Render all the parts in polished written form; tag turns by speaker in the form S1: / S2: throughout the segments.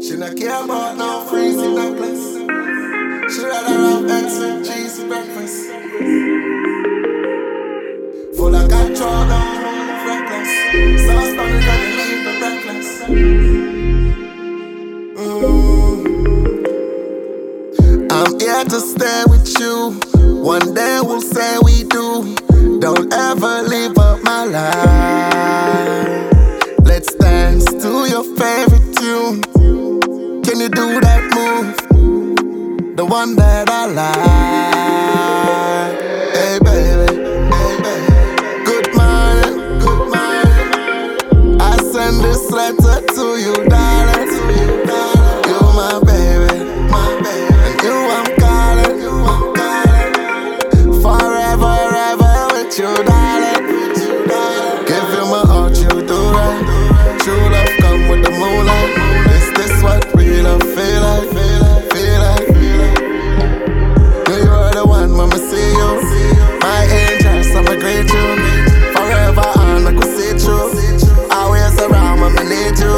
S1: She not care about no freezy necklace. She rather have eggs and cheese for breakfast. Full of control, don't move reckless. Sauce on it, can you leave the reckless? I'm here to stay with you. One day we'll say we do. Don't ever leave up my life. Let's dance to your favorite tune. Can you do that move? The one that I like. Hey baby, hey baby. Good morning, good morning. I send this letter to you, darling. You my baby, and you I'm calling. Forever, ever with you, darling. Give you my heart, you do right. True love come with the moonlight. Is this what real love feel like? Feel like. You are the one when I see you. My angel, so I greet you. Forever on, I could see you. Always around when I need you.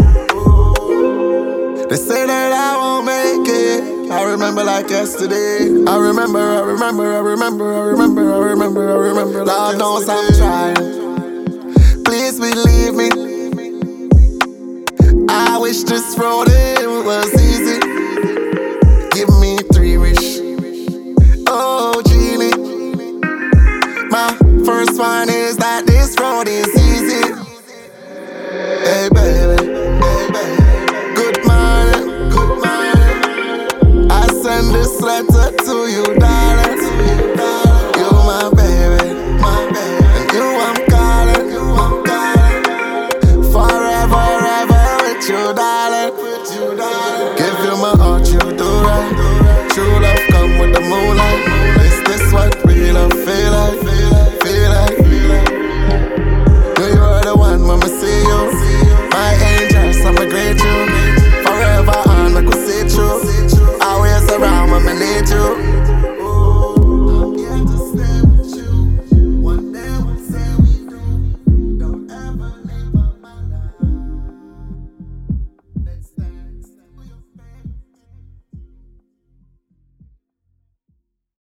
S1: They say that I won't make it. I remember like yesterday. I remember. Lord knows I'm trying. Please believe me. I wish this road was easy. Give me 3 wish. Oh, genie. My first one is that this road is easy. Hey, baby. Good morning. I send this letter to you, darling. You my baby, and you I'm calling. Forever, ever with you, darling. Give you my heart, you do right.